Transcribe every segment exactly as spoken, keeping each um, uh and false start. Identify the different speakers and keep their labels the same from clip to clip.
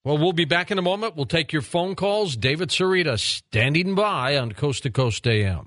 Speaker 1: Well, we'll be back in a moment. We'll take your phone calls. David Sarita standing by on Coast to Coast A M.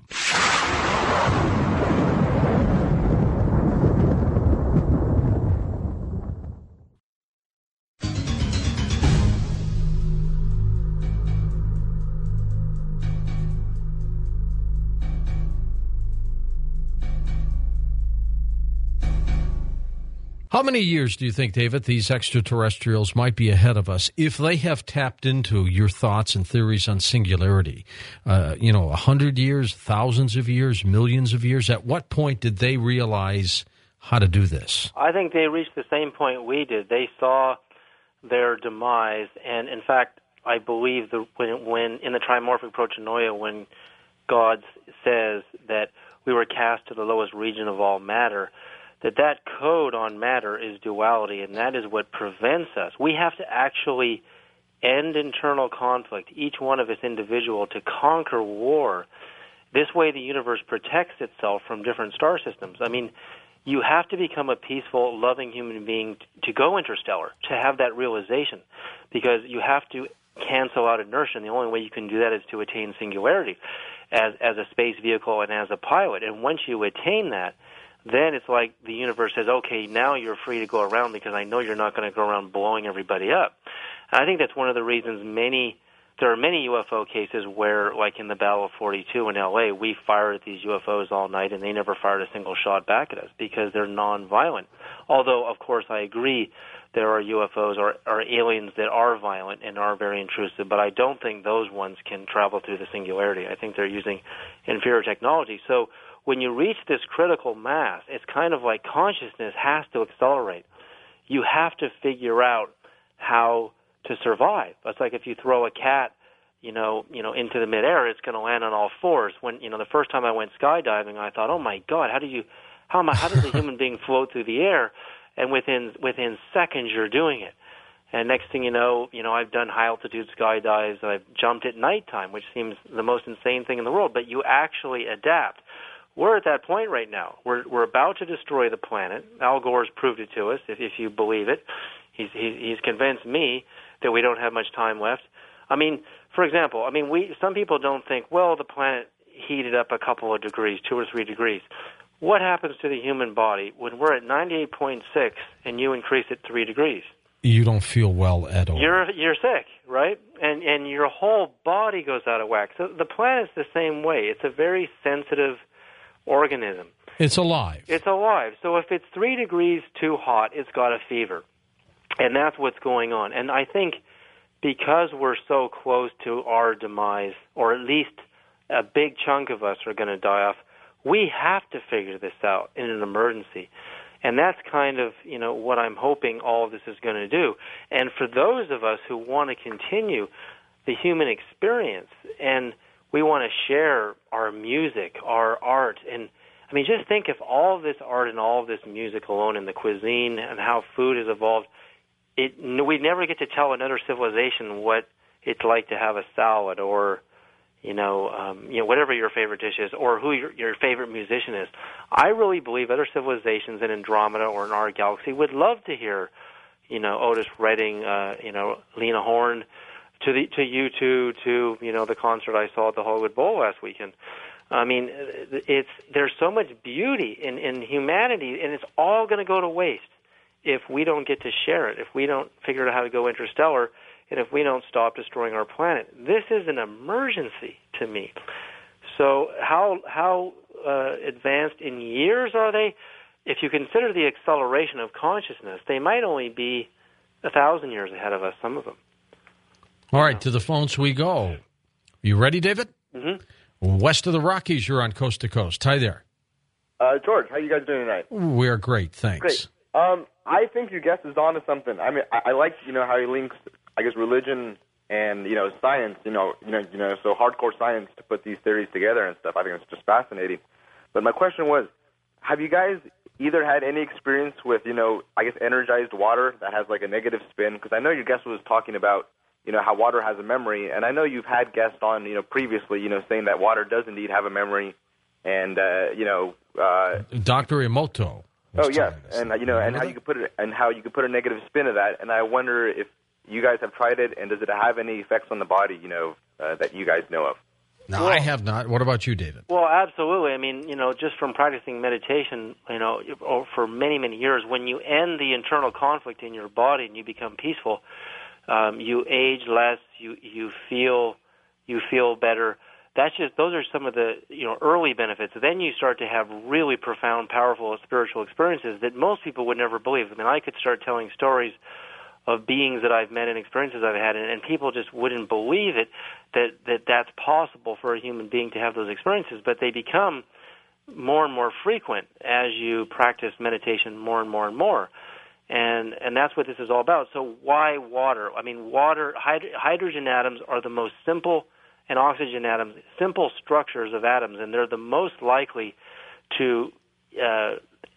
Speaker 1: How many years do you think, David, these extraterrestrials might be ahead of us if they have tapped into your thoughts and theories on singularity? Uh, you know, a hundred years, thousands of years, millions of years? At what point did they realize how to do this?
Speaker 2: I think they reached the same point we did. They saw their demise, and in fact, I believe the, when, when in the trimorphic protonoia, when God says that we were cast to the lowest region of all matter, that that code on matter is duality, and that is what prevents us. We have to actually end internal conflict, each one of us individual, to conquer war. This way the universe protects itself from different star systems. I mean, you have to become a peaceful, loving human being to go interstellar, to have that realization, because you have to cancel out inertia, and the only way you can do that is to attain singularity as, as a space vehicle and as a pilot. And once you attain that, then it's like the universe says, okay, now you're free to go around because I know you're not going to go around blowing everybody up. And I think that's one of the reasons many, there are many U F O cases where, like in the Battle of forty-two in L A, we fired at these U F Os all night and they never fired a single shot back at us because they're nonviolent. Although, of course, I agree there are U F Os or, or aliens that are violent and are very intrusive, but I don't think those ones can travel through the singularity. I think they're using inferior technology. So when you reach this critical mass, it's kind of like consciousness has to accelerate. You have to figure out how to survive. It's like if you throw a cat, you know, you know, into the midair, it's going to land on all fours. When, you know, the first time I went skydiving, I thought, oh my God, how do you, how am I, how does a human being float through the air? And within within seconds, you're doing it. And next thing you know, you know, I've done high altitude skydives. I've jumped at nighttime, which seems the most insane thing in the world. But you actually adapt. We're at that point right now. We're we're about to destroy the planet. Al Gore's proved it to us, if if you believe it. He's he's, he's convinced me that we don't have much time left. I mean, for example, I mean, we some people don't think, well, the planet heated up a couple of degrees, two or three degrees. What happens to the human body when we're at ninety-eight point six and you increase it three degrees?
Speaker 1: You don't feel well at all.
Speaker 2: You're you're sick, right? And and your whole body goes out of whack. So the planet's the same way. It's a very sensitive organism.
Speaker 1: It's alive.
Speaker 2: It's alive. So if it's three degrees too hot, it's got a fever. And that's what's going on. And I think because we're so close to our demise, or at least a big chunk of us are going to die off, we have to figure this out in an emergency. And that's kind of, you know, what I'm hoping all of this is going to do. And for those of us who want to continue the human experience and we want to share our music, our art, and I mean, just think if all of this art and all of this music alone and the cuisine and how food has evolved, it we never get to tell another civilization what it's like to have a salad or, you know, um, you know, whatever your favorite dish is or who your, your favorite musician is. I really believe other civilizations in Andromeda or in our galaxy would love to hear, you know, Otis Redding, uh, you know, Lena Horne, to the to U two, to, you know, the concert I saw at the Hollywood Bowl last weekend. I mean, it's there's so much beauty in, in humanity, and it's all going to go to waste if we don't get to share it, if we don't figure out how to go interstellar, and if we don't stop destroying our planet. This is an emergency to me. So how how uh, advanced in years are they? If you consider the acceleration of consciousness, they might only be a thousand years ahead of us, some of them.
Speaker 1: All right, to the phones we go. You ready, David?
Speaker 2: Mm-hmm.
Speaker 1: West of the Rockies, you're on Coast to Coast. Hi there.
Speaker 3: Uh, George, how you guys doing tonight?
Speaker 1: We're great, thanks.
Speaker 3: Great. Um, I think your guest is on to something. I mean, I, I like, you know, how he links, I guess, religion and, you know, science, you know, you know, you know, so hardcore science to put these theories together and stuff. I think it's just fascinating. But my question was, have you guys either had any experience with, you know, I guess, energized water that has, like, a negative spin? Because I know your guest was talking about, you know, how water has a memory, and I know you've had guests on, you know, previously, you know, saying that water does indeed have a memory, and, uh, you know... Uh,
Speaker 1: Doctor Emoto.
Speaker 3: Oh, yes, and, uh, you know, and how you could put it, and how you could put a negative spin to that, and I wonder if, you guys have tried it, and does it have any effects on the body, you know, uh, that you guys know of?
Speaker 1: No, well, I have not. What about you, David?
Speaker 2: Well, absolutely. I mean, you know, just from practicing meditation, you know, for many, many years, when you end the internal conflict in your body and you become peaceful, um, you age less, you you feel you feel better. That's just those are some of the you know early benefits. Then you start to have really profound, powerful spiritual experiences that most people would never believe. I mean, I could start telling stories of beings that I've met and experiences I've had, and, and people just wouldn't believe it, that, that that's possible for a human being to have those experiences, but they become more and more frequent as you practice meditation more and more and more. And and that's what this is all about. So why water? I mean, water, hyd- hydrogen atoms are the most simple, and oxygen atoms, simple structures of atoms, and they're the most likely to uh,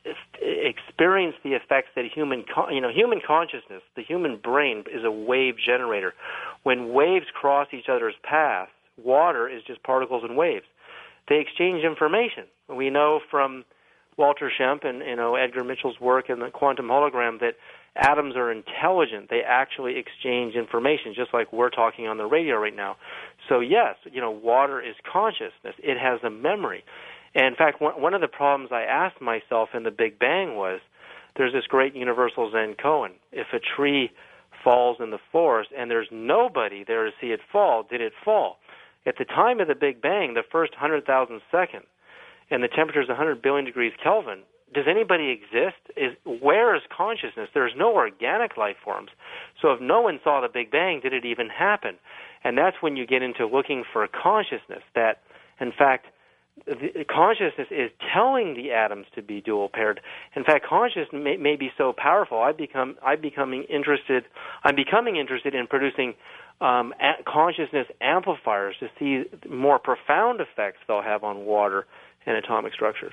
Speaker 2: experience the effects that human, con- you know, human consciousness, the human brain is a wave generator. When waves cross each other's paths, water is just particles and waves. They exchange information. We know from Walter Schempp and, you know, Edgar Mitchell's work in the quantum hologram that atoms are intelligent. They actually exchange information, just like we're talking on the radio right now. So yes, you know, water is consciousness. It has a memory. And in fact, one of the problems I asked myself in the Big Bang was, there's this great universal Zen koan. If a tree falls in the forest and there's nobody there to see it fall, did it fall? At the time of the Big Bang, the first one hundred thousand seconds, and the temperature is one hundred billion degrees Kelvin, does anybody exist? Is where is consciousness? There's no organic life forms. So if no one saw the Big Bang, did it even happen? And that's when you get into looking for a consciousness that, in fact, the consciousness is telling the atoms to be dual paired. In fact, consciousness may, may be so powerful. I become, I'm becoming interested. I'm becoming interested in producing um, a- consciousness amplifiers to see more profound effects they'll have on water and atomic structures.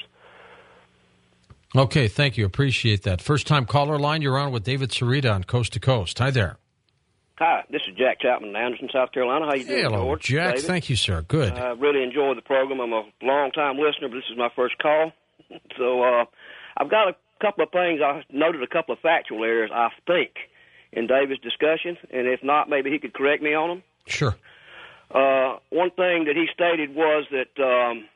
Speaker 1: Okay, thank you. Appreciate that. First time caller line, you're on with David Sereda on Coast to Coast. Hi there.
Speaker 4: Hi, this is Jack Chapman in Anderson, South Carolina. How you doing,
Speaker 1: Hello,
Speaker 4: George?
Speaker 1: Jack.
Speaker 4: David?
Speaker 1: Thank you, sir. Good.
Speaker 4: I uh, really enjoy the program. I'm a long-time listener, but this is my first call. So uh, I've got a couple of things. I noted a couple of factual errors, I think, in David's discussion, and if not, maybe he could correct me on them.
Speaker 1: Sure.
Speaker 4: Uh, one thing that he stated was that um,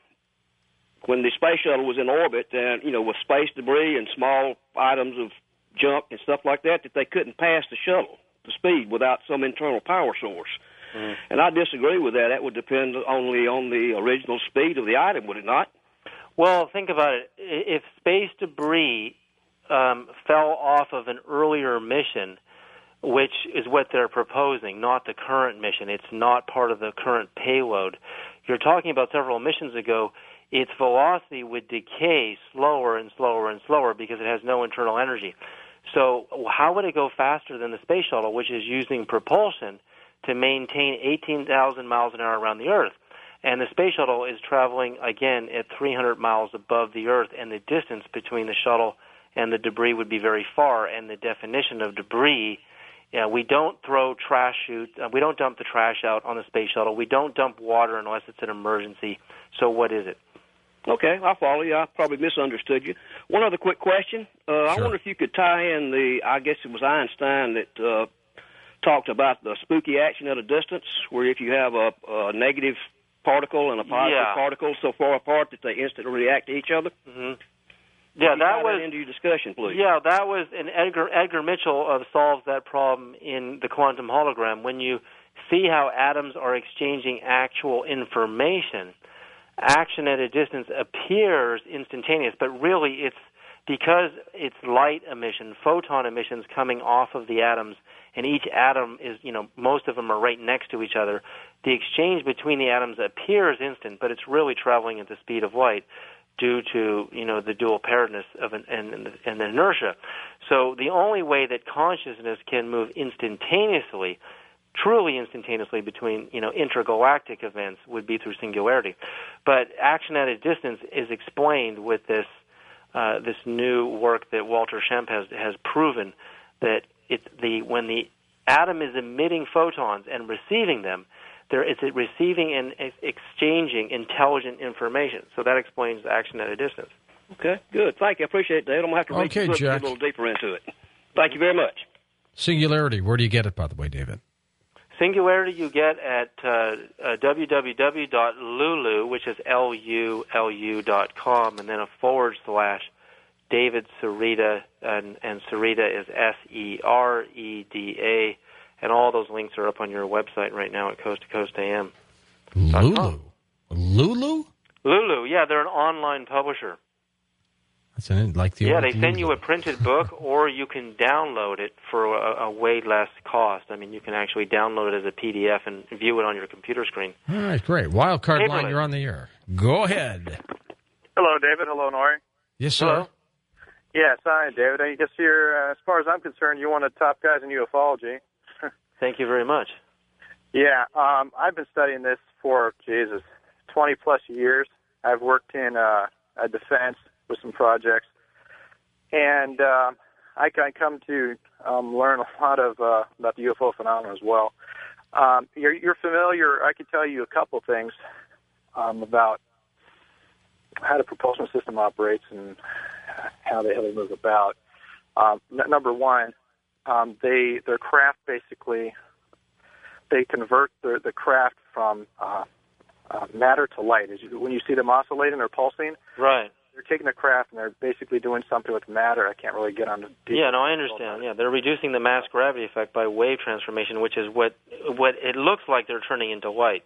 Speaker 4: when the space shuttle was in orbit, and you know, with space debris and small items of junk and stuff like that, that they couldn't pass the shuttle the speed without some internal power source. Mm. And I disagree with that. That would depend only on the original speed of the item, would it not?
Speaker 2: Well, think about it. If space debris um, fell off of an earlier mission, which is what they're proposing, not the current mission, it's not part of the current payload. You're talking about several missions ago, its velocity would decay slower and slower and slower because it has no internal energy. So how would it go faster than the space shuttle, which is using propulsion to maintain eighteen thousand miles an hour around the Earth? And the space shuttle is traveling, again, at three hundred miles above the Earth, and the distance between the shuttle and the debris would be very far. And the definition of debris, you know, we don't throw trash chute, uh, we don't dump the trash out on the space shuttle. We don't dump water unless it's an emergency. So what is it?
Speaker 4: Okay, I follow you. I probably misunderstood you. One other quick question. Uh, sure. I wonder if you could tie in the, I guess it was Einstein that uh, talked about the spooky action at a distance, where if you have a, a negative particle and a positive
Speaker 2: yeah.
Speaker 4: particle so far apart that they instantly react to each other.
Speaker 2: Mm-hmm. Yeah, that was
Speaker 4: that into your discussion, please.
Speaker 2: Yeah, that was, and Edgar Edgar Mitchell uh, solves that problem in the quantum hologram. When you see how atoms are exchanging actual information, action at a distance appears instantaneous, but really it's because it's light emission, photon emissions coming off of the atoms, and each atom is, you know, most of them are right next to each other. The exchange between the atoms appears instant, but it's really traveling at the speed of light due to, you know, the dual pairedness of an, and, and, and the inertia. So the only way that consciousness can move instantaneously, truly instantaneously between, you know, intergalactic events would be through singularity. But action at a distance is explained with this uh, this new work that Walter Schempp has has proven that it's the when the atom is emitting photons and receiving them, there is it receiving and exchanging intelligent information. So that explains action at a distance.
Speaker 4: Okay, good. Thank you. I appreciate that. I'm going to have to read
Speaker 1: okay,
Speaker 4: the book
Speaker 1: Jack.
Speaker 4: a little deeper into it. Thank you very much.
Speaker 1: Singularity, where do you get it, by the way, David?
Speaker 2: Singularity you get at uh, uh, w w w dot lulu, which is L U L U dot com, and then a forward slash David Sereda, and, and Sereda is S E R E D A, and all those links are up on your website right now at coast to coast A M.
Speaker 1: Lulu? Lulu?
Speaker 2: Lulu, yeah, they're an online publisher.
Speaker 1: That's an, like the
Speaker 2: yeah, they send you a printed book, or you can download it for a, a way less cost. I mean, you can actually download it as a P D F and view it on your computer screen.
Speaker 1: All right, great. Wild Card
Speaker 2: Paperless.
Speaker 1: Line, you're on the air. Go ahead.
Speaker 5: Hello, David. Hello, Nori.
Speaker 1: Yes, sir.
Speaker 2: Hello.
Speaker 5: Yes, hi, David. I guess you're, uh, as far as I'm concerned, you're one of the top guys in ufology.
Speaker 2: Thank you very much.
Speaker 5: Yeah, um, I've been studying this for, Jesus, twenty plus years. I've worked in uh, a defense with some projects, and uh, I, I come to um, learn a lot of uh, about the U F O phenomenon as well. Um, you're, you're familiar. I can tell you a couple things um, about how the propulsion system operates and how they how they move about. Um, n- number one, um, they their craft basically they convert the the craft from uh, uh, matter to light. As you, when you see them oscillating or pulsing,
Speaker 2: Right.
Speaker 5: they're taking the craft and they're basically doing something with matter. I can't really get on the deep.
Speaker 2: Yeah, no, I understand. Yeah, they're reducing the mass gravity effect by wave transformation, which is what what it looks like they're turning into light,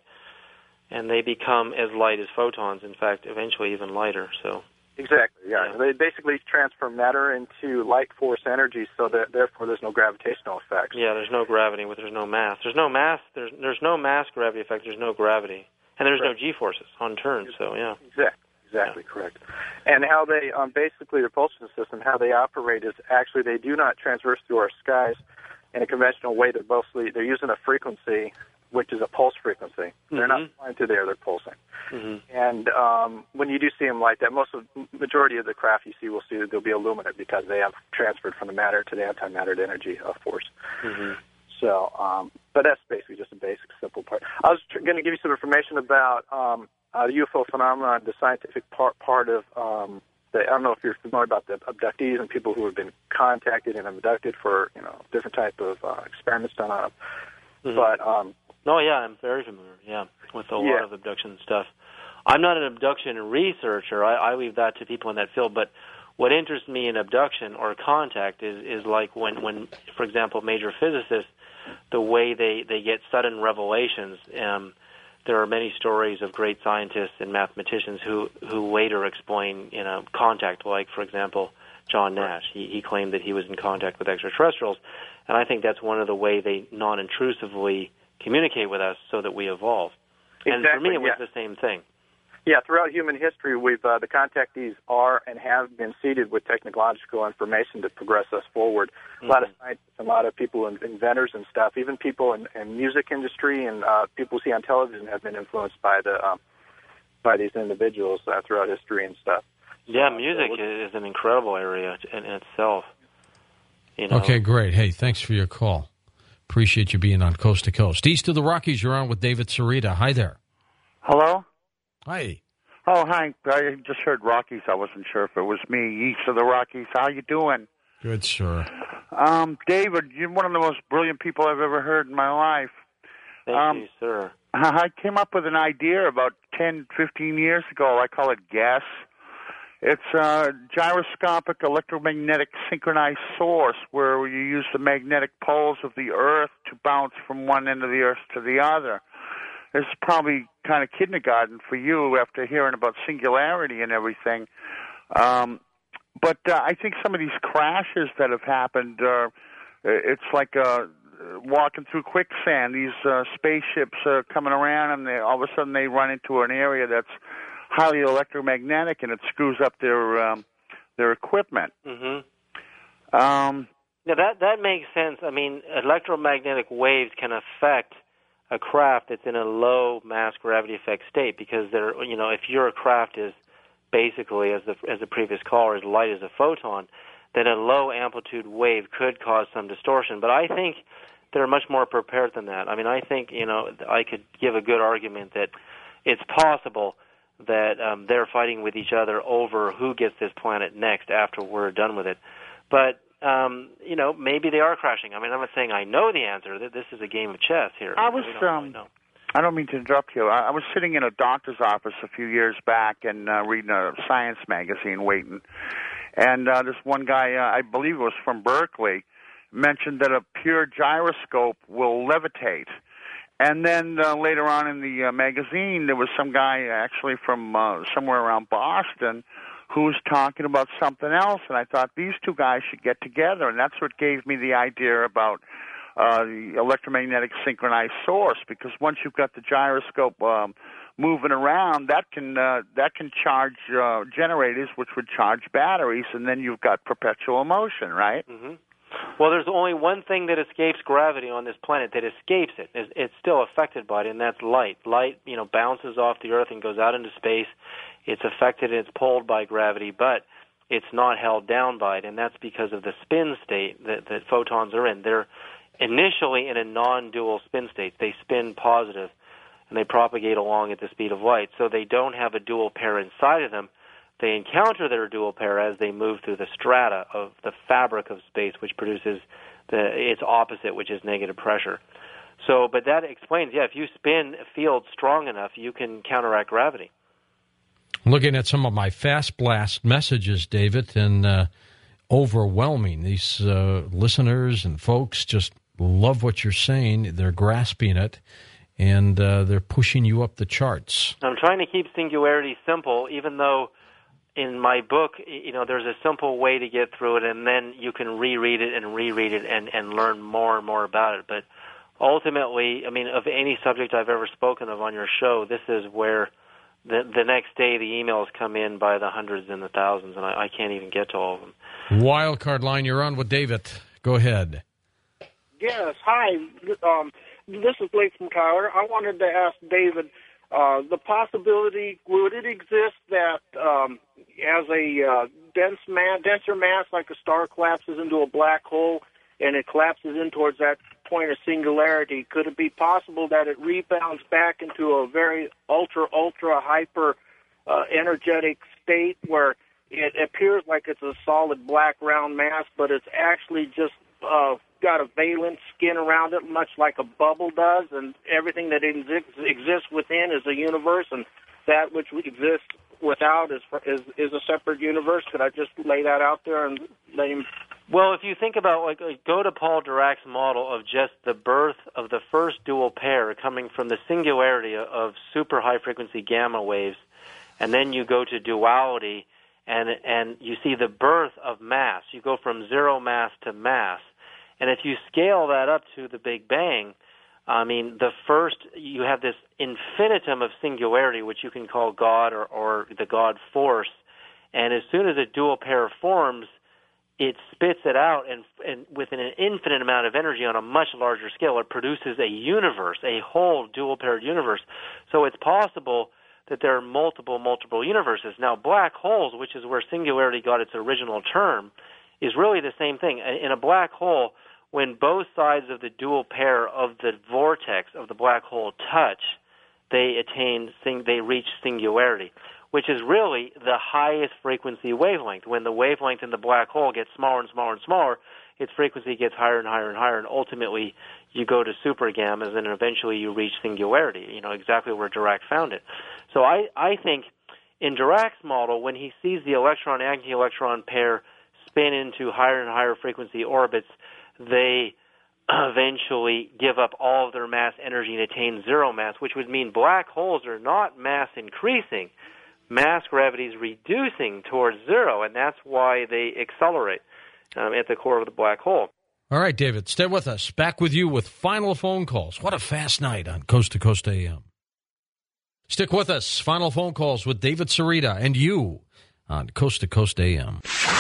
Speaker 2: and they become as light as photons. In fact, eventually even lighter. So.
Speaker 5: Exactly. Yeah.
Speaker 2: Yeah.
Speaker 5: They basically transfer matter into light force energy, so that therefore there's no gravitational effects.
Speaker 2: Yeah, there's no gravity. There's no mass. There's no mass. There's there's no mass gravity effect. There's no gravity, and there's
Speaker 5: Right.
Speaker 2: no g-forces on turn. So yeah.
Speaker 5: Exactly. Exactly yeah. Correct. And how they um, basically the propulsion system, how they operate is actually they do not transverse through our skies in a conventional way. They're mostly they're using a frequency, which is a pulse frequency. Mm-hmm. They're not flying through the air; they're pulsing. Mm-hmm. And um, when you do see them like that, most of majority of the craft you see will see that they'll be illuminate because they have transferred from the matter to the antimatter to energy uh, force. Mm-hmm. So, um, but that's basically just a basic, simple part. I was tr- going to give you some information about um, uh, the U F O phenomenon, the scientific part part of. Um, the, I don't know if you're familiar about the abductees and people who have been contacted and abducted for you know different type of uh, experiments done on them. Mm-hmm. But um,
Speaker 2: Oh, yeah, I'm very familiar, yeah, with a
Speaker 5: yeah.
Speaker 2: lot of abduction stuff. I'm not an abduction researcher. I, I leave that to people in that field. But what interests me in abduction or contact is, is like when, when, for example, major physicists, the way they, they get sudden revelations. Um, there are many stories of great scientists and mathematicians who, who later explain, you know, contact, like, for example, John Nash. He, he claimed that he was in contact with extraterrestrials. And I think that's one of the way they non-intrusively communicate with us so that we evolve. And
Speaker 5: exactly,
Speaker 2: for me, it was
Speaker 5: yeah.
Speaker 2: the same thing.
Speaker 5: Yeah, throughout human history, we've uh, the contactees are and have been seeded with technological information to progress us forward. Mm-hmm. A lot of scientists, a lot of people, inventors and stuff, even people in, in music industry and uh, people we see on television have been influenced by the um, by these individuals uh, throughout history and stuff.
Speaker 2: Yeah,
Speaker 5: so,
Speaker 2: music
Speaker 5: so
Speaker 2: is an incredible area in, in itself. You know?
Speaker 1: Okay, great. Hey, thanks for your call. Appreciate you being on Coast to Coast. East of the Rockies, you're on with David Sereda. Hi there.
Speaker 6: Hello?
Speaker 1: Hi.
Speaker 6: Oh, hi. I just heard Rockies. I wasn't sure if it was me. East of the Rockies. How you doing?
Speaker 1: Good, sir.
Speaker 6: Um, David, you're one of the most brilliant people I've ever heard in my life.
Speaker 2: Thank
Speaker 6: um,
Speaker 2: you, sir.
Speaker 6: I came up with an idea about ten, fifteen years ago. I call it GUESS. It's a gyroscopic electromagnetic synchronized source where you use the magnetic poles of the Earth to bounce from one end of the Earth to the other. It's probably kind of kindergarten for you after hearing about singularity and everything. Um, but uh, I think some of these crashes that have happened, uh, it's like uh, walking through quicksand. These uh, spaceships are coming around and they, all of a sudden they run into an area that's highly electromagnetic, and it screws up their um, their equipment.
Speaker 2: Mm-hmm.
Speaker 6: Um,
Speaker 2: now that that makes sense. I mean, electromagnetic waves can affect a craft that's in a low mass gravity effect state because they're, you know, if your craft is basically, as the as the previous caller, as light as a photon, then a low amplitude wave could cause some distortion. But I think they're much more prepared than that. I mean, I think, you know, I could give a good argument that it's possible that um, they're fighting with each other over who gets this planet next after we're done with it. But um, you know, maybe they are crashing. I mean, I'm not saying I know the answer. That this is a game of chess here.
Speaker 6: I was,
Speaker 2: we don't
Speaker 6: um,
Speaker 2: really know.
Speaker 6: I don't mean to interrupt you. I, I was sitting in a doctor's office a few years back and uh, reading a science magazine, waiting, and uh, this one guy, uh, I believe it was from Berkeley, mentioned that a pure gyroscope will levitate. And then uh, later on in the uh, magazine, there was some guy actually from uh, somewhere around Boston who was talking about something else, and I thought these two guys should get together, and that's what gave me the idea about uh, the electromagnetic synchronized source, because once you've got the gyroscope um, moving around, that can uh, that can charge uh, generators, which would charge batteries, and then you've got perpetual motion, right?
Speaker 2: Mm-hmm. Well, there's only one thing that escapes gravity on this planet that escapes it. It's still affected by it, and that's light. Light, you know, bounces off the Earth and goes out into space. It's affected and it's pulled by gravity, but it's not held down by it, and that's because of the spin state that, that photons are in. They're initially in a non-dual spin state. They spin positive, and they propagate along at the speed of light, so they don't have a dual pair inside of them. They encounter their dual pair as they move through the strata of the fabric of space, which produces the its opposite, which is negative pressure. So, but that explains, yeah, if you spin a field strong enough, you can counteract gravity.
Speaker 1: Looking at some of my fast blast messages, David, and uh, overwhelming. These uh, listeners and folks just love what you're saying. They're grasping it, and uh, they're pushing you up the charts.
Speaker 2: I'm trying to keep singularity simple, even though in my book, you know, there's a simple way to get through it, and then you can reread it and reread it and, and learn more and more about it. But ultimately, I mean, of any subject I've ever spoken of on your show, this is where the, the next day the emails come in by the hundreds and the thousands, and I, I can't even get to all of them.
Speaker 1: Wildcard line, you're on with David. Go ahead.
Speaker 7: Yes, hi. Um, this is Blake from Kyler. I wanted to ask David, Uh, the possibility, would it exist that um, as a uh, dense mass, denser mass, like a star collapses into a black hole and it collapses in towards that point of singularity, could it be possible that it rebounds back into a very ultra, ultra, hyper uh, energetic state where it appears like it's a solid black round mass, but it's actually just uh, got a valence skin around it, much like a bubble does, and everything that exi- exists within is a universe, and that which exists without is, is is a separate universe? Could I just lay that out there and let him?
Speaker 2: Well, if you think about, like, go to Paul Dirac's model of just the birth of the first dual pair coming from the singularity of super high frequency gamma waves, and then you go to duality, and and you see the birth of mass. You go from zero mass to mass. And if you scale that up to the Big Bang, I mean, the first, you have this infinitum of singularity, which you can call God or, or the God force. And as soon as a dual pair forms, it spits it out, and, and with an infinite amount of energy on a much larger scale, it produces a universe, a whole dual-paired universe. So it's possible that there are multiple, multiple universes. Now, black holes, which is where singularity got its original term, is really the same thing. In a black hole, when both sides of the dual pair of the vortex of the black hole touch, they attain, they reach singularity, which is really the highest frequency wavelength. When the wavelength in the black hole gets smaller and smaller and smaller, its frequency gets higher and higher and higher, and ultimately you go to super gammas, and eventually you reach singularity, you know, exactly where Dirac found it. So I, I think in Dirac's model, when he sees the electron-anti-electron pair spin into higher and higher frequency orbits, they eventually give up all of their mass energy and attain zero mass, which would mean black holes are not mass increasing. Mass gravity is reducing towards zero, and that's why they accelerate um, at the core of the black hole.
Speaker 1: All right, David, stay with us. Back with you with final phone calls. What a fast night on Coast to Coast A M. Stick with us. Final phone calls with David Sereda and you on Coast to Coast A M.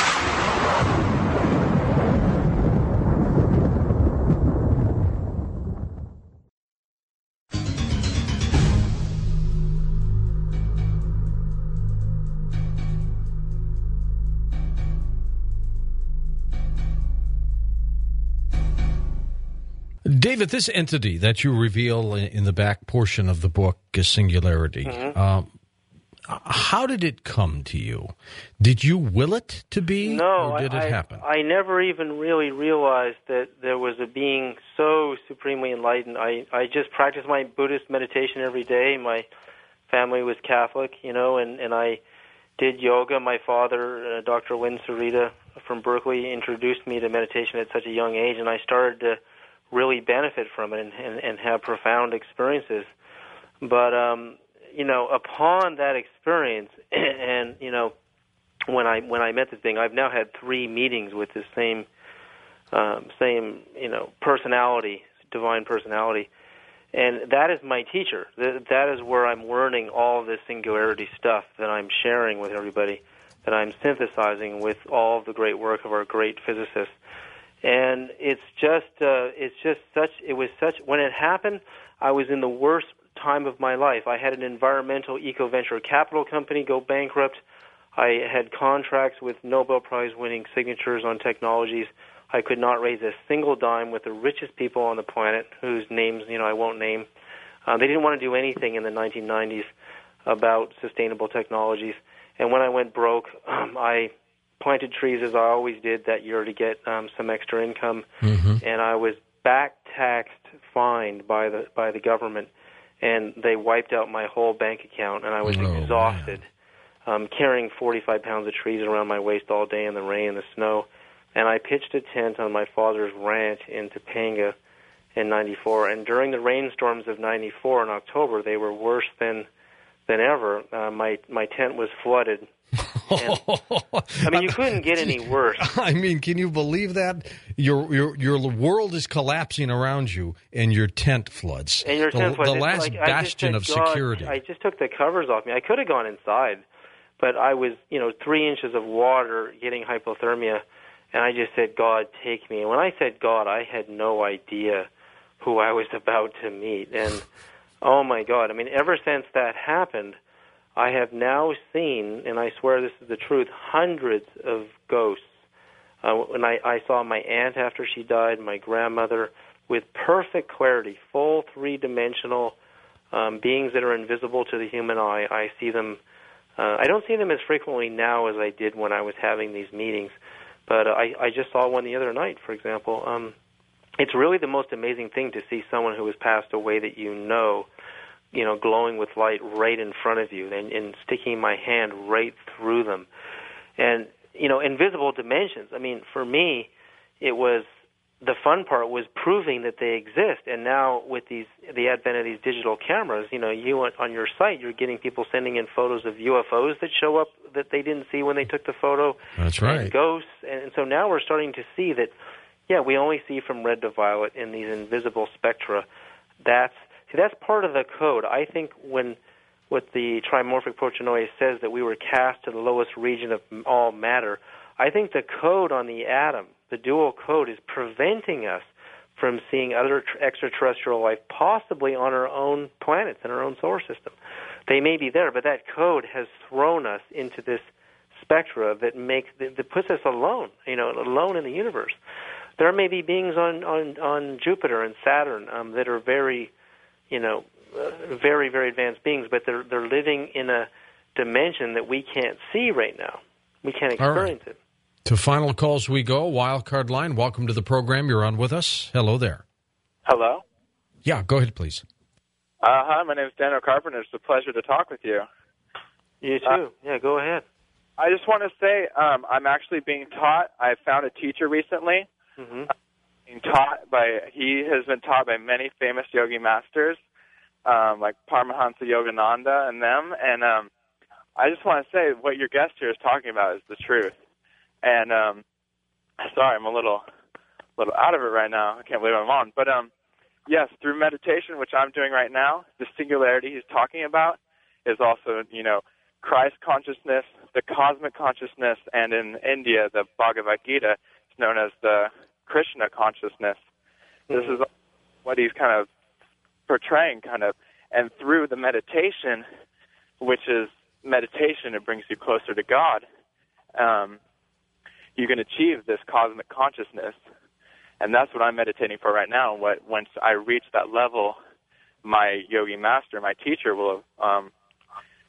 Speaker 1: David, this entity that you reveal in the back portion of the book is Singularity.
Speaker 2: Mm-hmm.
Speaker 1: Um, How did it come to you? Did you will it to be,
Speaker 2: no,
Speaker 1: or did
Speaker 2: I,
Speaker 1: it happen?
Speaker 2: I, I never even really realized that there was a being so supremely enlightened. I, I just practiced my Buddhist meditation every day. My family was Catholic, you know, and, and I did yoga. My father, uh, Doctor Lynn Sarita from Berkeley, introduced me to meditation at such a young age, and I started to really benefit from it and, and, and have profound experiences. But, um, you know, upon that experience, and, you know, when I when I met this being, I've now had three meetings with this same, um, same, you know, personality, divine personality, and that is my teacher. That is where I'm learning all of this singularity stuff that I'm sharing with everybody, that I'm synthesizing with all of the great work of our great physicists. And it's just, uh, it's just such, it was such, when it happened, I was in the worst time of my life. I had an environmental eco-venture capital company go bankrupt. I had contracts with Nobel Prize-winning signatures on technologies. I could not raise a single dime with the richest people on the planet, whose names, you know, I won't name. Uh, they didn't want to do anything in the nineteen nineties about sustainable technologies. And when I went broke, um, I planted trees as I always did that year to get um, some extra income. Mm-hmm. And I was back taxed, fined by the by the government, and they wiped out my whole bank account, and I was oh, exhausted, um, carrying forty-five pounds of trees around my waist all day in the rain and the snow. And I pitched a tent on my father's ranch in Topanga in ninety-four. And during the rainstorms of ninety-four in October, they were worse than than ever. Uh, my my tent was flooded. And, I mean, you couldn't get any worse.
Speaker 1: I mean, can you believe that? Your your your world is collapsing around you, and your tent floods.
Speaker 2: And your tent
Speaker 1: the,
Speaker 2: floods.
Speaker 1: The last
Speaker 2: like,
Speaker 1: bastion
Speaker 2: said,
Speaker 1: of
Speaker 2: God,
Speaker 1: security.
Speaker 2: I just took the covers off me. I could have gone inside, but I was, you know, three inches of water, getting hypothermia. And I just said, God, take me. And when I said God, I had no idea who I was about to meet. And, oh, my God, I mean, ever since that happened, I have now seen, and I swear this is the truth, hundreds of ghosts. Uh, when I, I saw my aunt after she died, my grandmother, with perfect clarity, full three-dimensional um, beings that are invisible to the human eye. I see them. Uh, I don't see them as frequently now as I did when I was having these meetings. But uh, I, I just saw one the other night, for example. Um, it's really the most amazing thing to see someone who has passed away that you know, you know, glowing with light right in front of you and, and sticking my hand right through them. And, you know, invisible dimensions. I mean, for me, it was, the fun part was proving that they exist. And now with these, the advent of these digital cameras, you know, you on your site, you're getting people sending in photos of U F Os that show up that they didn't see when they took the photo.
Speaker 1: That's right.
Speaker 2: And ghosts. And so now we're starting to see that, yeah, we only see from red to violet in these invisible spectra. That's, see, that's part of the code. I think when what the trimorphic Prochnoia says that we were cast to the lowest region of all matter, I think the code on the atom, the dual code, is preventing us from seeing other tr- extraterrestrial life, possibly on our own planets in our own solar system. They may be there, but that code has thrown us into this spectra that makes that, that puts us alone, you know, alone in the universe. There may be beings on on, on Jupiter and Saturn um, that are very, you know, uh, very very advanced beings, but they're they're living in a dimension that we can't see right now. We can't experience it.
Speaker 1: To final calls we go. Wildcard line, welcome to the program. You're on with us. Hello there.
Speaker 8: Hello.
Speaker 1: Yeah, go ahead, please.
Speaker 8: Uh, hi, my name is Daniel Carpenter. It's a pleasure to talk with you.
Speaker 2: You too. Uh, yeah, go ahead.
Speaker 8: I just want to say um, I'm actually being taught. I found a teacher recently.
Speaker 2: Mm-hmm.
Speaker 8: Uh, being taught by he has been taught by many famous yogi masters, um, like Paramahansa Yogananda and them. And um, I just want to say what your guest here is talking about is the truth. And um, sorry, I'm a little, little out of it right now. I can't believe I'm on. But um, yes, through meditation, which I'm doing right now, the singularity he's talking about is also, you know, Christ consciousness, the cosmic consciousness, and in India, the Bhagavad Gita is known as the Krishna consciousness. Mm-hmm. This is what he's kind of portraying, kind of. And through the meditation, which is meditation, it brings you closer to God. Um, you can achieve this cosmic consciousness, and that's what I'm meditating for right now. What once I reach that level, my yogi master, my teacher, will um,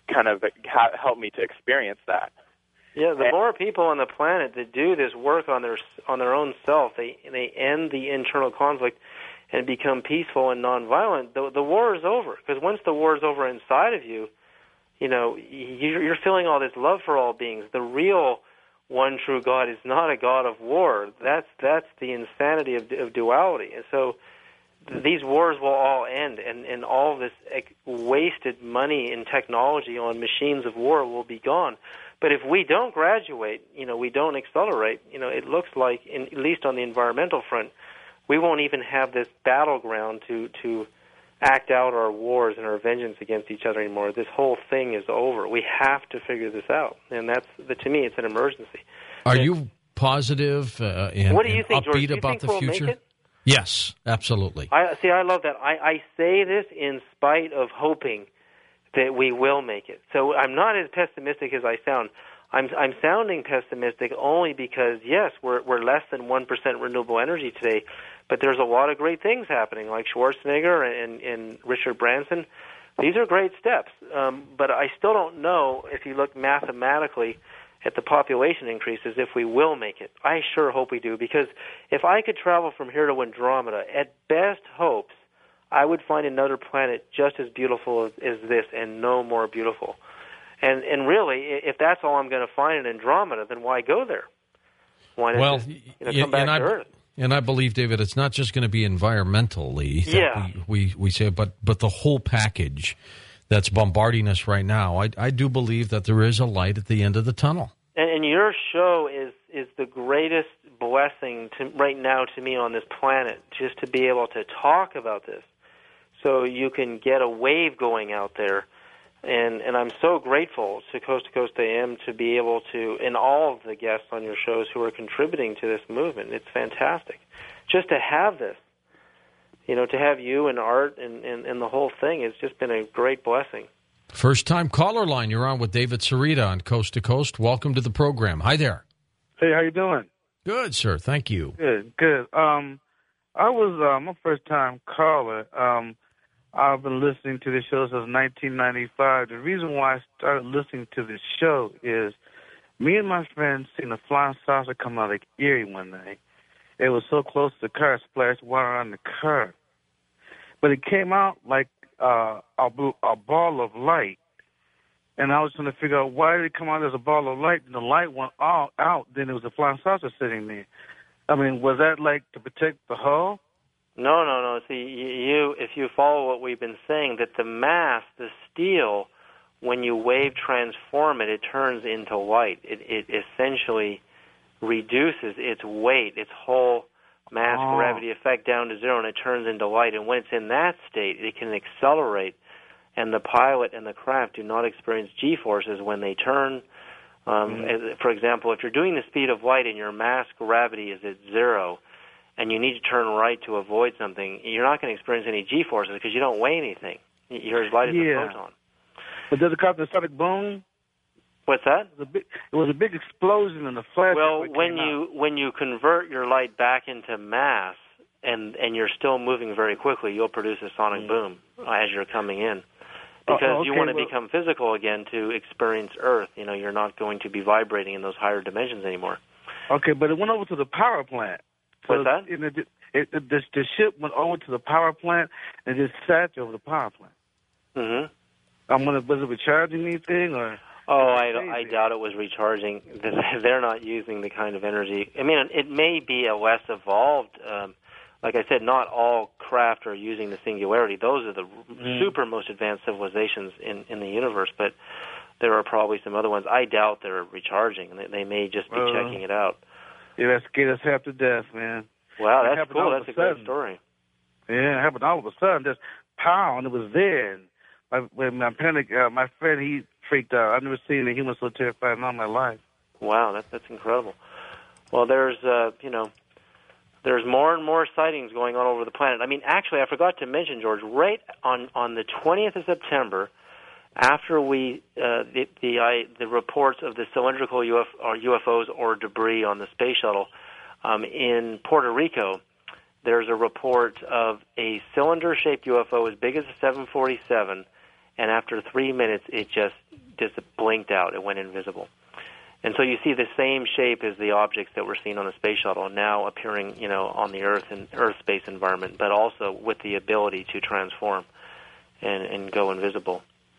Speaker 8: kind of ha- help me to experience that.
Speaker 2: Yeah, the more people on the planet that do this work on their on their own self, they they end the internal conflict and become peaceful and nonviolent. The the war is over, because once the war is over inside of you, you know, you're, you're feeling all this love for all beings. The real one true God is not a God of war. That's that's the insanity of, of duality. And so these wars will all end, and, and all this wasted money and technology on machines of war will be gone. But if we don't graduate, you know, we don't accelerate, you know, it looks like, in, at least on the environmental front, we won't even have this battleground to, to act out our wars and our vengeance against each other anymore. This whole thing is over. We have to figure this out. And that's, the, to me, it's an emergency.
Speaker 1: Are
Speaker 2: and,
Speaker 1: you positive uh, and,
Speaker 2: what do you
Speaker 1: and
Speaker 2: think,
Speaker 1: upbeat
Speaker 2: George? Do you
Speaker 1: about
Speaker 2: think
Speaker 1: the
Speaker 2: we'll
Speaker 1: future?
Speaker 2: Make it?
Speaker 1: Yes, absolutely.
Speaker 2: I see. I love that. I, I say this in spite of hoping that we will make it. So I'm not as pessimistic as I sound. I'm I'm sounding pessimistic only because yes, we're we're less than one percent renewable energy today, but there's a lot of great things happening, like Schwarzenegger and and Richard Branson. These are great steps, um, but I still don't know if you look mathematically at the population increases, if we will make it. I sure hope we do, because if I could travel from here to Andromeda, at best hopes, I would find another planet just as beautiful as, as this and no more beautiful. And and really, if that's all I'm going to find in Andromeda, then why go there? Why not
Speaker 1: well,
Speaker 2: just, you know, come back
Speaker 1: and
Speaker 2: to
Speaker 1: I,
Speaker 2: Earth?
Speaker 1: And I believe, David, it's not just going to be environmentally that
Speaker 2: yeah.
Speaker 1: we, we, we say, but but the whole package that's bombarding us right now. I, I do believe that there is a light at the end of the tunnel.
Speaker 2: And, and your show is, is the greatest blessing to, right now to me on this planet, just to be able to talk about this so you can get a wave going out there. And, and I'm so grateful to Coast to Coast A M to be able to, and all of the guests on your shows who are contributing to this movement. It's fantastic. Just to have this, you know, to have you and Art and, and, and the whole thing has just been a great blessing.
Speaker 1: First time caller line. You're on with David Sarita on Coast to Coast. Welcome to the program. Hi there.
Speaker 9: Hey, how you doing?
Speaker 1: Good, sir. Thank you.
Speaker 9: Good, good. Um, I was uh, my first time caller. Um, I've been listening to this show since nineteen ninety-five. The reason why I started listening to this show is me and my friends seen a flying saucer come out of Erie one night. It was so close to the car, splashed water on the car. But it came out like uh, a, a ball of light. And I was trying to figure out why did it come out as a ball of light, and the light went all out, then there was a flying saucer sitting there. I mean, was that like to protect the hull?
Speaker 2: No, no, no. See, you, if you follow what we've been saying, that the mass, the steel, when you wave transform it, it turns into light. It, it essentially reduces its weight, its whole mass
Speaker 9: oh.
Speaker 2: gravity effect down to zero, and it turns into light. And when it's in that state, it can accelerate, and the pilot and the craft do not experience G-forces when they turn. Um, mm-hmm. as, for example, if you're doing the speed of light and your mass gravity is at zero, and you need to turn right to avoid something, you're not going to experience any G-forces because you don't weigh anything. You're as light as
Speaker 9: yeah.
Speaker 2: a photon.
Speaker 9: But does it cause the sonic boom?
Speaker 2: What's that?
Speaker 9: It was a big, it was a big explosion in the flash.
Speaker 2: Well, when you
Speaker 9: out.
Speaker 2: when you convert your light back into mass, and and you're still moving very quickly, you'll produce a sonic mm. boom as you're coming in. Because
Speaker 9: oh, okay,
Speaker 2: you want to
Speaker 9: well,
Speaker 2: become physical again to experience Earth. You know, you're not going to be vibrating in those higher dimensions anymore.
Speaker 9: Okay, but it went over to the power plant. So
Speaker 2: What's that?
Speaker 9: It, it, it, it, the, the ship went over to the power plant and just sat over the power plant.
Speaker 2: Mm-hmm.
Speaker 9: I'm gonna, was it recharging anything or?
Speaker 2: Oh, I, I doubt it was recharging. They're not using the kind of energy. I mean, it may be a less evolved. Um, like I said, not all craft are using the singularity. Those are the mm. super most advanced civilizations in, in the universe, but there are probably some other ones. I doubt they're recharging. They, they may just be uh, checking it out.
Speaker 9: Yeah, that scared us half to death, man.
Speaker 2: Wow, that's cool. That's a great story.
Speaker 9: Yeah, it happened all of a sudden. Just pow, and it was there. And my, when my panic, uh, my friend, he freaked out. I've never seen a human so terrified in all my life.
Speaker 2: Wow, that's that's incredible. Well, there's uh, you know, there's more and more sightings going on over the planet. I mean, actually, I forgot to mention, George. Right on on the twentieth of September, after we uh, the the, I, the reports of the cylindrical U F, or U F Os or debris on the space shuttle um, in Puerto Rico, there's a report of a cylinder-shaped U F O as big as a seven forty-seven, and after three minutes, it just just blinked out. It went invisible. And so you see the same shape as the objects that we're seeing on the space shuttle now appearing, you know, on the Earth and Earth space environment, but also with the ability to transform and, and go invisible.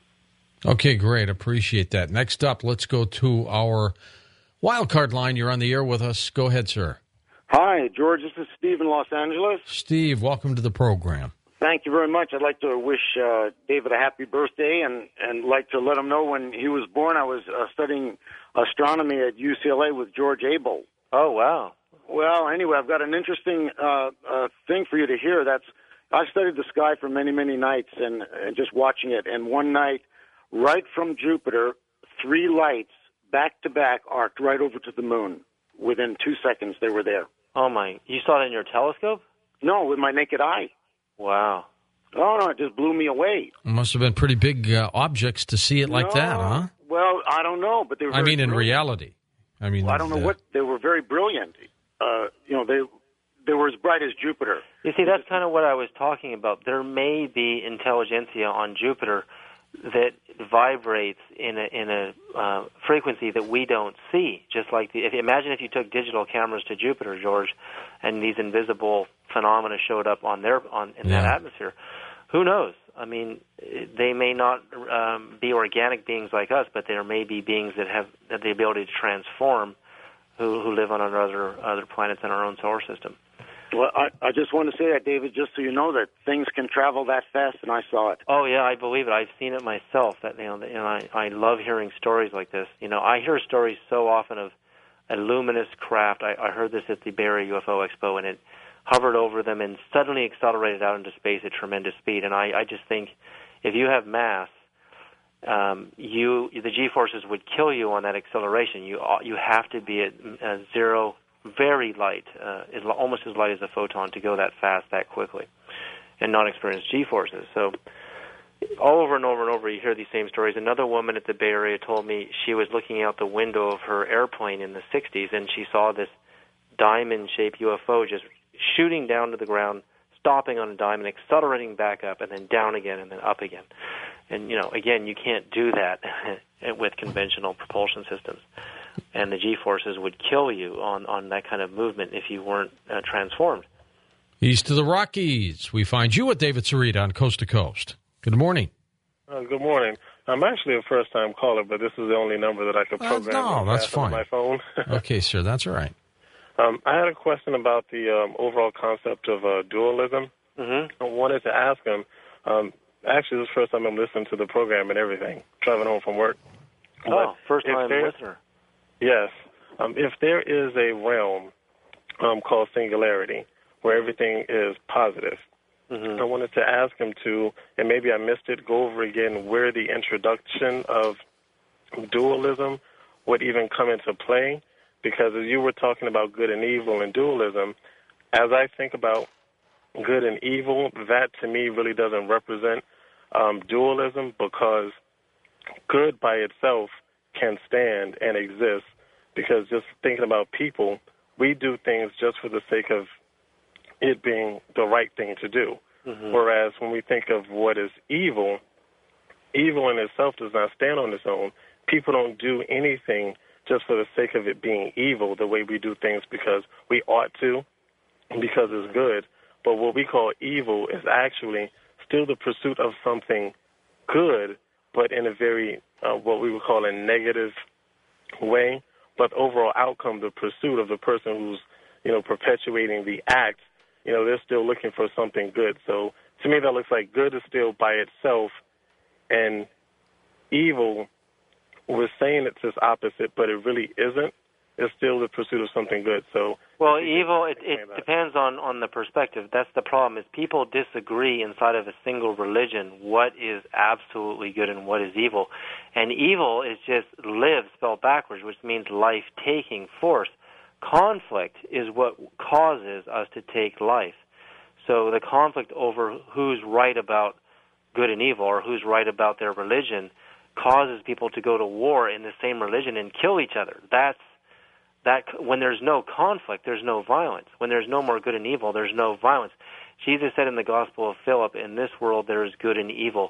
Speaker 1: Okay, great. Appreciate that. Next up, let's go to our wildcard line. You're on the air with us. Go ahead, sir.
Speaker 10: Hi, George. This is Steve in Los Angeles.
Speaker 1: Steve, welcome to the program.
Speaker 10: Thank you very much. I'd like to wish uh, David a happy birthday and, and like to let him know when he was born, I was uh, studying astronomy at U C L A with George Abel.
Speaker 2: Oh, wow.
Speaker 10: Well, anyway, I've got an interesting uh, uh, thing for you to hear. That's I studied the sky for many, many nights and, and just watching it. And one night, right from Jupiter, three lights back-to-back arced right over to the moon. Within two seconds, they were there.
Speaker 2: Oh, my. You saw it in your telescope?
Speaker 10: No, with my naked eye.
Speaker 2: Wow.
Speaker 10: Oh, no, it just blew me away.
Speaker 1: It must have been pretty big uh, objects to see it like
Speaker 10: no,
Speaker 1: that, huh?
Speaker 10: Well, I don't know, but they were
Speaker 1: I mean, in
Speaker 10: brilliant.
Speaker 1: reality. I mean,
Speaker 10: well, I don't know
Speaker 1: uh,
Speaker 10: what, they were very brilliant. Uh, you know, they they were as bright as Jupiter.
Speaker 2: You see, that's kind of what I was talking about. There may be intelligentsia on Jupiter that vibrates in a in a uh, frequency that we don't see. Just like the, if imagine if you took digital cameras to Jupiter, George, and these invisible phenomena showed up on their on in
Speaker 1: yeah.
Speaker 2: that atmosphere. Who knows? I mean, they may not um, be organic beings like us, but there may be beings that have the ability to transform, who who live on other other planets in our own solar system.
Speaker 10: Well, I, I just want to say that, David, just so you know that things can travel that fast, and I saw it.
Speaker 2: Oh yeah, I believe it. I've seen it myself. That you know, and I I love hearing stories like this. You know, I hear stories so often of a luminous craft. I, I heard this at the Bay Area U F O Expo, and it hovered over them and suddenly accelerated out into space at tremendous speed. And I, I just think if you have mass, um, you the G-forces would kill you on that acceleration. You you have to be at uh, zero, very light, uh, is almost as light as a photon to go that fast, that quickly, and not experience G-forces. So all over and over and over you hear these same stories. Another woman at the Bay Area told me she was looking out the window of her airplane in the sixties, and she saw this diamond-shaped U F O just shooting down to the ground, stopping on a dime, and accelerating back up, and then down again, and then up again. And, you know, again, you can't do that with conventional propulsion systems. And the G-forces would kill you on, on that kind of movement if you weren't uh, transformed.
Speaker 1: East of the Rockies, we find you at David Sarita on Coast to Coast. Good morning.
Speaker 11: Uh, good morning. I'm actually a first-time caller, but this is the only number that I could program.
Speaker 1: Uh, no, that's fine.
Speaker 11: On my phone.
Speaker 1: Okay, sir, that's all right.
Speaker 11: Um, I had a question about the um, overall concept of uh, dualism.
Speaker 2: Mm-hmm.
Speaker 11: I wanted to ask him, um, actually, this is the first time I'm listening to the program and everything, driving home from work.
Speaker 2: Oh, first-time listener.
Speaker 11: Yes. Um, if there is a realm um, called singularity, where everything is positive,
Speaker 2: mm-hmm.
Speaker 11: I wanted to ask him to, and maybe I missed it, go over again where the introduction of dualism would even come into play. Because as you were talking about good and evil and dualism, as I think about good and evil, that to me really doesn't represent um, dualism, because good by itself can stand and exist. Because just thinking about people, we do things just for the sake of it being the right thing to do.
Speaker 2: Mm-hmm.
Speaker 11: Whereas when we think of what is evil, evil in itself does not stand on its own. People don't do anything just for the sake of it being evil, the way we do things because we ought to, because it's good. But what we call evil is actually still the pursuit of something good, but in a very, uh, what we would call a negative way. But the overall outcome, the pursuit of the person who's, you know, perpetuating the act, you know, they're still looking for something good. So to me, that looks like good is still by itself, and evil, we're saying it's its opposite, but it really isn't. It's still the pursuit of something good. So,
Speaker 2: well, evil, it, it depends on, on the perspective. That's the problem, is people disagree inside of a single religion what is absolutely good and what is evil. And evil is just live spelled backwards, which means life-taking force. Conflict is what causes us to take life. So the conflict over who's right about good and evil, or who's right about their religion, causes people to go to war in the same religion and kill each other. That's that. When there's no conflict, there's no violence. When there's no more good and evil, there's no violence. Jesus said in the Gospel of Philip, in this world there is good and evil.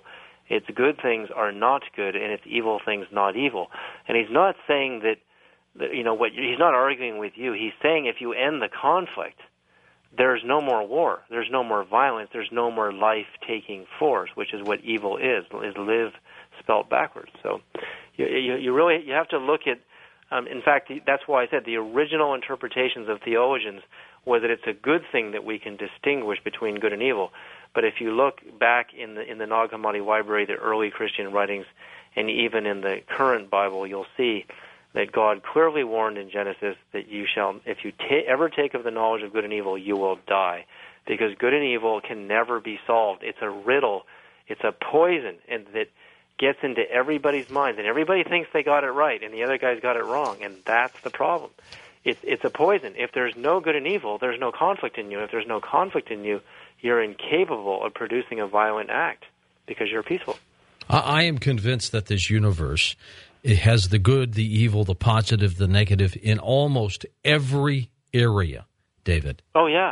Speaker 2: Its good things are not good, and its evil things not evil. And he's not saying that, that you know, what he's not arguing with you. He's saying if you end the conflict, there's no more war, there's no more violence, there's no more life-taking force, which is what evil is, is live spelled backwards. So you, you, you really you have to look at, um, in fact, that's why I said the original interpretations of theologians was that it's a good thing that we can distinguish between good and evil. But if you look back in the in the Nag Hammadi library, the early Christian writings, and even in the current Bible, you'll see that God clearly warned in Genesis that you shall, if you ta- ever take of the knowledge of good and evil, you will die, because good and evil can never be solved. It's a riddle, it's a poison, and that gets into everybody's minds, and everybody thinks they got it right, and the other guy's got it wrong, and that's the problem. It's it's a poison. If there's no good and evil, there's no conflict in you. If there's no conflict in you, you're incapable of producing a violent act because you're peaceful.
Speaker 1: I am convinced that this universe, it has the good, the evil, the positive, the negative in almost every area, David.
Speaker 2: Oh, yeah,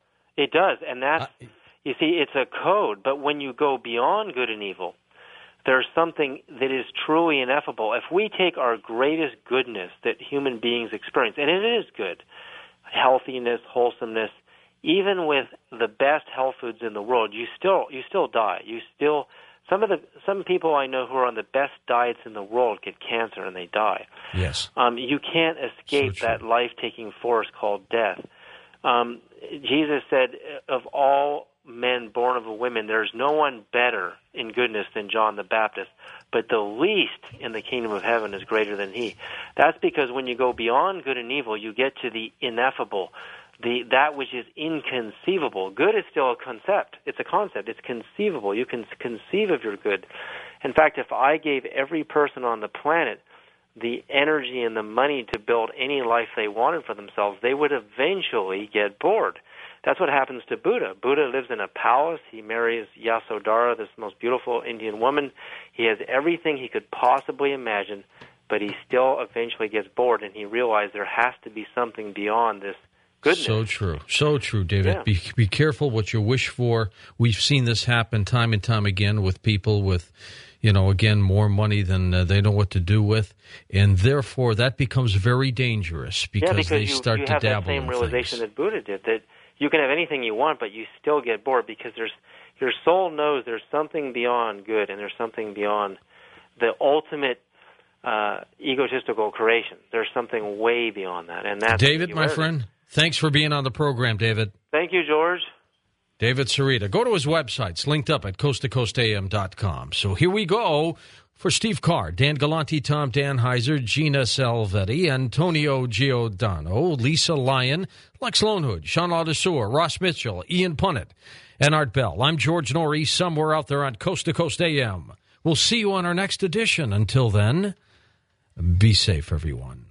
Speaker 2: it does. And that's, uh, you see, it's a code. But when you go beyond good and evil, there's something that is truly ineffable. If we take our greatest goodness that human beings experience, and it is good, healthiness, wholesomeness, even with the best health foods in the world, you still you still die. You still some of the some people I know who are on the best diets in the world get cancer and they die.
Speaker 1: Yes.
Speaker 2: Um, you can't escape
Speaker 1: so
Speaker 2: that life-taking force called death. Um, Jesus said, "Of all men born of a woman, there's no one better in goodness than John the Baptist, but the least in the kingdom of heaven is greater than he." That's because when you go beyond good and evil, you get to the ineffable, the that which is inconceivable. Good is still a concept. It's a concept. It's conceivable. You can conceive of your good. In fact, if I gave every person on the planet the energy and the money to build any life they wanted for themselves, they would eventually get bored. That's what happens to Buddha. Buddha lives in a palace. He marries Yasodhara, this most beautiful Indian woman. He has everything he could possibly imagine, but he still eventually gets bored, and he realized there has to be something beyond this goodness.
Speaker 1: So true. So true, David.
Speaker 2: Yeah.
Speaker 1: Be, be careful what you wish for. We've seen this happen time and time again with people with, you know, again, more money than uh, they know what to do with. And therefore, that becomes very dangerous because,
Speaker 2: yeah, because
Speaker 1: they
Speaker 2: you,
Speaker 1: start
Speaker 2: you
Speaker 1: to
Speaker 2: have
Speaker 1: dabble
Speaker 2: that same
Speaker 1: in
Speaker 2: realization
Speaker 1: things.
Speaker 2: that Buddha did, that you can have anything you want, but you still get bored because there's your soul knows there's something beyond good, and there's something beyond the ultimate uh, egotistical creation. There's something way beyond that, and that's
Speaker 1: David, my friend, thanks for being on the program, David.
Speaker 2: Thank you, George.
Speaker 1: David Sarita. Go to his website. It's linked up at coast to coast a m dot com. So here we go for Steve Carr, Dan Galante, Tom Danheiser, Gina Salvetti, Antonio Giordano, Lisa Lyon, Lex Lonehood, Sean Audesor, Ross Mitchell, Ian Punnett, and Art Bell. I'm George Norrie, somewhere out there on Coast to Coast A M. We'll see you on our next edition. Until then, be safe, everyone.